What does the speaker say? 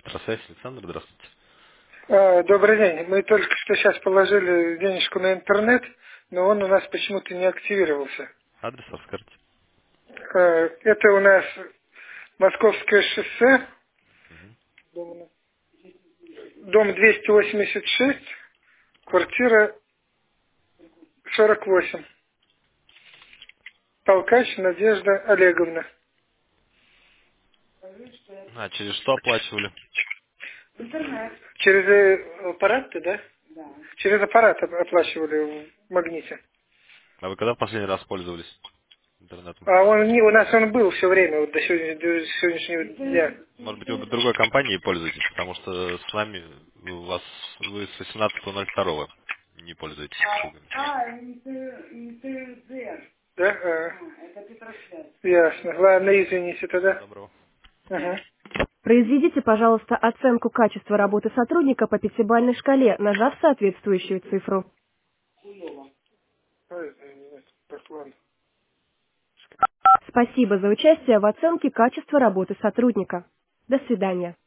Тросвязь, Александр, здравствуйте. Добрый день. Мы только что сейчас положили денежку на интернет, но он у нас почему-то не активировался. Адрес расскажите. Это у нас Московское шоссе, Мгм. дом 286, квартира 48. Толкач Надежда Олеговна. Через что оплачивали? Через аппарат-то, да? Через аппарат оплачивали в магните. А вы когда в последний раз пользовались интернетом? А он не, у нас он был все время, вот до сегодняшнего дня. Может быть, вы другой компанией пользуетесь, потому что с нами вы с 18.02 не пользуетесь услугами. Да? Ясно. Ладно, извините Всего тогда. доброго. Ага. Произведите, пожалуйста, оценку качества работы сотрудника по пятибалльной шкале, нажав соответствующую цифру. Ой, так, ладно. Спасибо за участие в оценке качества работы сотрудника. До свидания.